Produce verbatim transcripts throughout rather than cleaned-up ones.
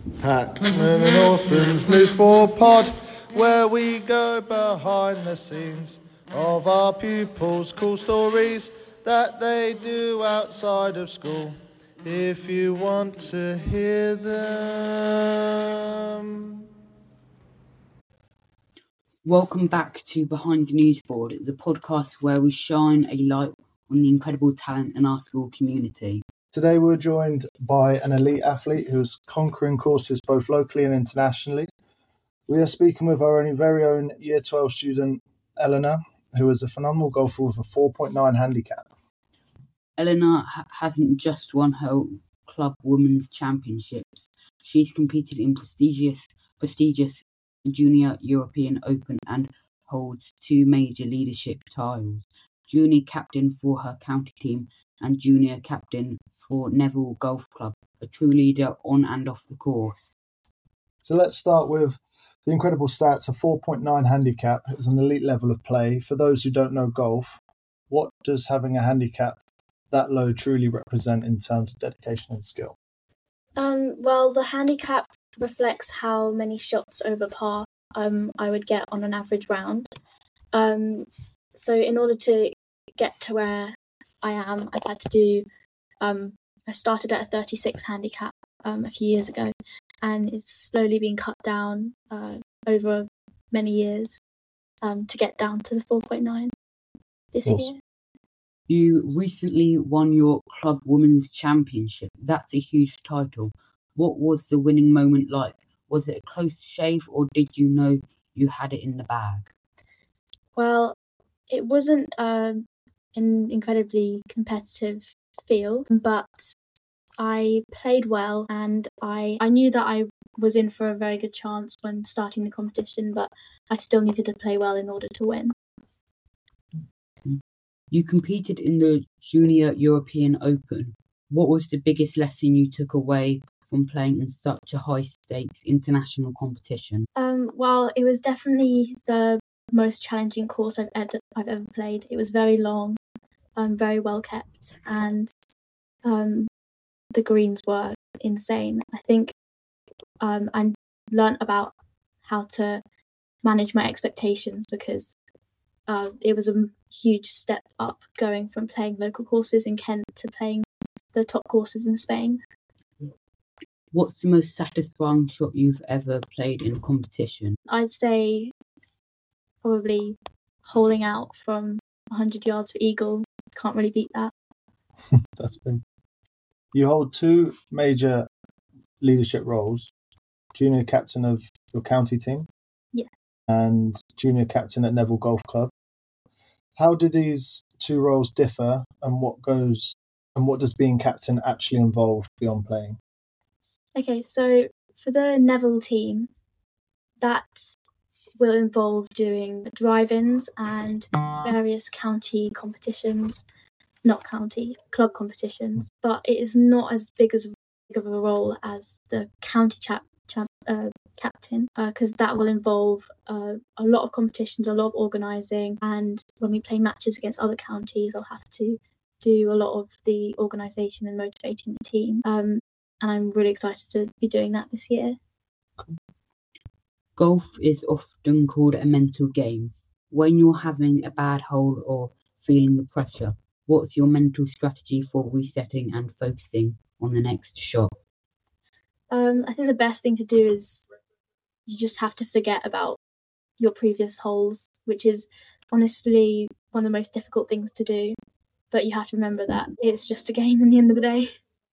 Packman and Orson's New Sport Pod, where we go behind the scenes of our pupils' cool stories that they do outside of school. If you want to hear them. Welcome back to Behind the News Board, the podcast where we shine a light on the incredible talent in our school community. Today we're joined by an elite athlete who's conquering courses both locally and internationally. We are speaking with our own very own Year twelve student, Eleanor, who is a phenomenal golfer with a four point nine handicap. Eleanor ha- hasn't just won her club women's championships. She's competed in prestigious, prestigious Junior European Open and holds two major leadership titles: junior captain for her county team and junior captain for Neville Golf Club, a true leader on and off the course. So let's start with the incredible stats. A four point nine handicap is an elite level of play. For those who don't know golf, what does having a handicap that low truly represent in terms of dedication and skill? Um, well, the handicap reflects how many shots over par um, I would get on an average round. Um, so in order to get to where I am, I've had to do, um, I started at a thirty-six handicap um, a few years ago, and it's slowly been cut down uh, over many years um, to get down to the four point nine this Awesome. year. You recently won your club women's championship. That's a huge title. What was the winning moment like? Was it a close shave, or did you know you had it in the bag? Well, it wasn't um, an incredibly competitive field, but I played well, and I, I knew that I was in for a very good chance when starting the competition, but I still needed to play well in order to win. You competed in the Junior European Open. What was the biggest lesson you took away from playing in such a high-stakes international competition? Um, well, it was definitely the most challenging course I've ever, I've ever played. It was very long, um, very well kept, and um, the greens were insane. I think um, I learnt about how to manage my expectations because uh, it was a huge step up going from playing local courses in Kent to playing the top courses in Spain. What's the most satisfying shot you've ever played in a competition? I'd say probably holing out from one hundred yards for eagle. Can't really beat that. That's big. You hold two major leadership roles: junior captain of your county team, Yeah, and junior captain at Neville Golf Club. How do these two roles differ, and what goes and what does being captain actually involve beyond playing? Okay, so for the Neville team, that will involve doing drive-ins and various county competitions, not county, club competitions, but it is not as big as big of a role as the county chap, chap, uh, captain, because uh, that will involve uh, a lot of competitions, a lot of organising, and when we play matches against other counties, I'll have to do a lot of the organisation and motivating the team. Um, and I'm really excited to be doing that this year. Golf is often called a mental game. When you're having a bad hole or feeling the pressure, what's your mental strategy for resetting and focusing on the next shot? Um, I think the best thing to do is you just have to forget about your previous holes, which is honestly one of the most difficult things to do. But you have to remember that it's just a game in the end of the day.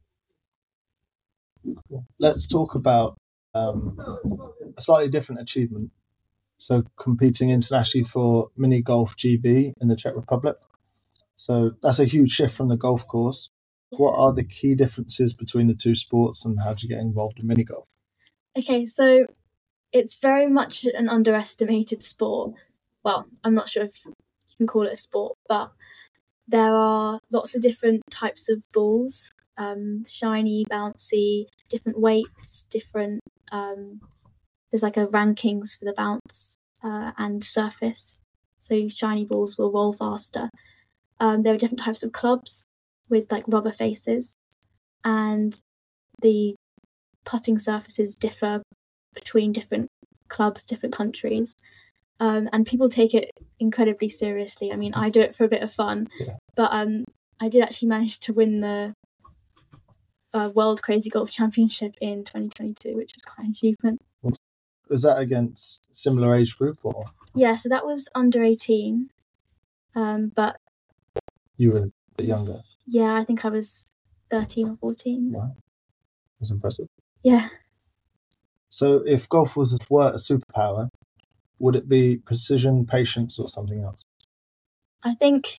Let's talk about um, a slightly different achievement. So competing internationally for Mini Golf G B in the Czech Republic. So that's a huge shift from the golf course. What are the key differences between the two sports, and how do you get involved in mini golf? Okay, so it's very much an underestimated sport. Well, I'm not sure if you can call it a sport, but there are lots of different types of balls, um, shiny, bouncy, different weights, different, um, there's like a rankings for the bounce uh, and surface. So shiny balls will roll faster. Um, there are different types of clubs with like rubber faces, and the putting surfaces differ between different clubs, different countries. Um, and people take it incredibly seriously. I mean, I do it for a bit of fun, Yeah. but um, I did actually manage to win the uh, World Crazy Golf Championship in twenty twenty-two, which was quite an achievement. Was that against similar age group, or Yeah, so that was under eighteen, um, but you were a bit younger? yeah, I think I was thirteen or fourteen. Wow, that was impressive. Yeah. So if golf was were a superpower, would it be precision, patience, or something else? I think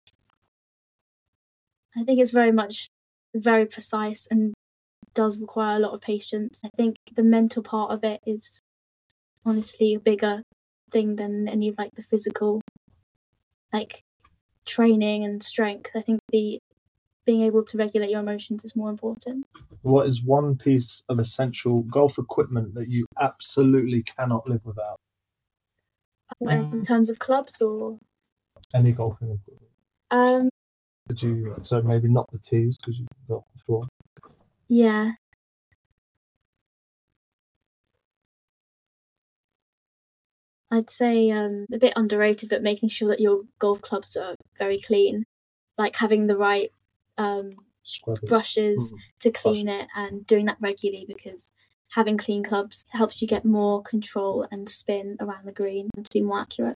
I think it's very much very precise and does require a lot of patience. I think the mental part of it is honestly a bigger thing than any of like the physical like training and strength. I think the being able to regulate your emotions is more important. What is one piece of essential golf equipment that you absolutely cannot live without? In terms of clubs or Any golfing equipment? um Did you, so maybe not the tees because you've got before. yeah. I'd say um, a bit underrated, but making sure that your golf clubs are very clean, like having the right um, Scrubbers. brushes Mm. to clean it and doing that regularly, because having clean clubs helps you get more control and spin around the green and to be more accurate.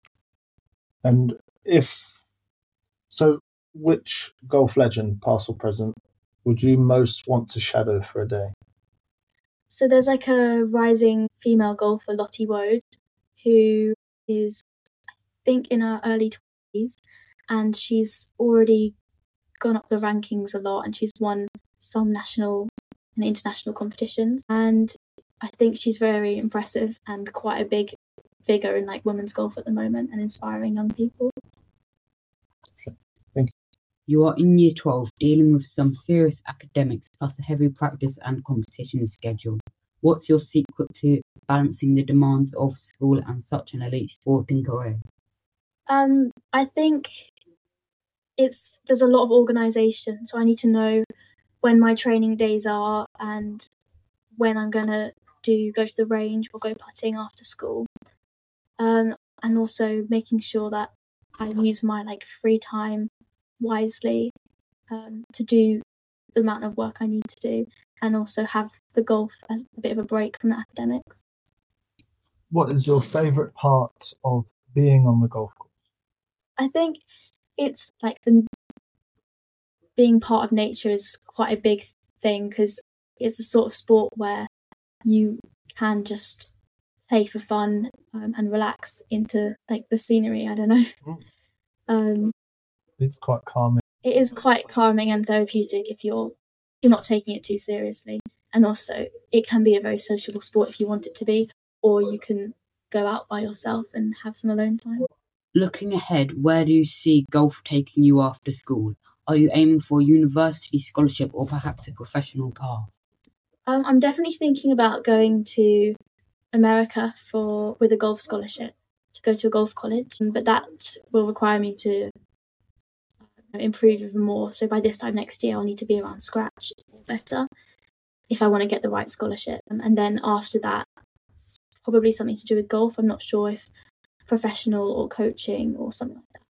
And if so, which golf legend, past or present, would you most want to shadow for a day? So there's like a rising female golfer, Lottie Woad, who is, I think, in her early twenties, and she's already gone up the rankings a lot, and she's won some national and international competitions. And I think she's very impressive and quite a big figure in like women's golf at the moment and inspiring young people. Thank you. You are in year twelve, dealing with some serious academics plus a heavy practice and competition schedule. What's your secret to balancing the demands of school and such an elite sporting career? Um, I think it's there's a lot of organisation, so I need to know when my training days are and when I'm gonna do go to the range or go putting after school. Um, and also making sure that I use my like free time wisely um, to do the amount of work I need to do, and also have the golf as a bit of a break from the academics. What is your favourite part of being on the golf course? I think it's like the being part of nature is quite a big thing, because it's a sort of sport where you can just play for fun um, and relax into like the scenery. I don't know. Mm. Um, It's quite calming. it is quite calming and therapeutic if you're you're not taking it too seriously, and also it can be a very sociable sport if you want it to be, or you can go out by yourself and have some alone time. Looking ahead, where do you see golf taking you after school? Are you aiming for a university scholarship or perhaps a professional path? Um, I'm definitely thinking about going to America for with a golf scholarship to go to a golf college, but that will require me to improve even more. So by this time next year, I'll need to be around scratch or better if I want to get the right scholarship. And then after that, it's probably something to do with golf. I'm not sure if professional or coaching or something like that.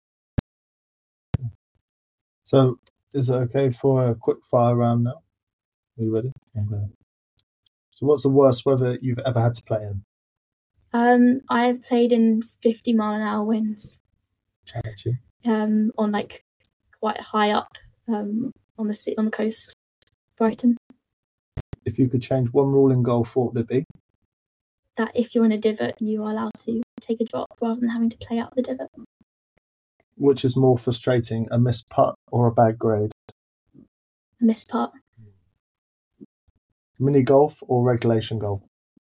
So, is it okay for a quick fire round now? Are you ready? Okay. So, what's the worst weather you've ever had to play in? Um, I've played in fifty mile an hour winds. Challenge you. Um, on like quite high up um, on the sea, on the coast, Brighton. If you could change one rule in golf, what would it be? That if you're in a divot, you are allowed to take a drop rather than having to play out the divot. Which is more frustrating, a missed putt or a bad grade? A missed putt. Mini golf or regulation golf?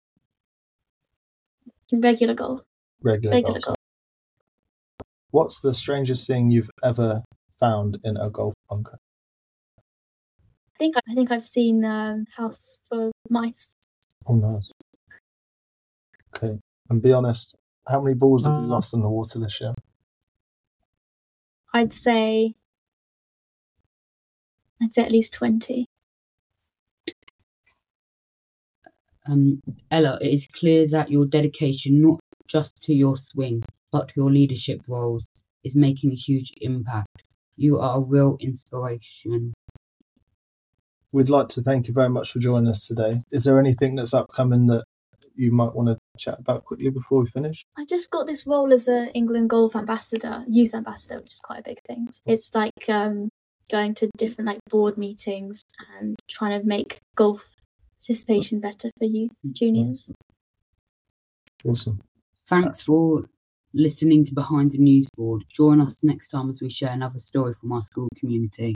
Regular golf. Regular, Regular golf. golf. What's the strangest thing you've ever found in a golf bunker? I think I think I've seen um, House for Mice. Oh, nice. Okay, and be honest, how many balls have you lost in the water this year? I'd say I'd say at least twenty. Um, Ella, it is clear that your dedication, not just to your swing, but to your leadership roles, is making a huge impact. You are a real inspiration. We'd like to thank you very much for joining us today. Is there anything that's upcoming that you might want to chat about quickly before we finish? I just got this role as an England golf ambassador, youth ambassador, which is quite a big thing. It's like um, going to different like board meetings and trying to make golf participation better for youth juniors. Awesome. Thanks for listening to Behind the News Board. Join us next time as we share another story from our school community.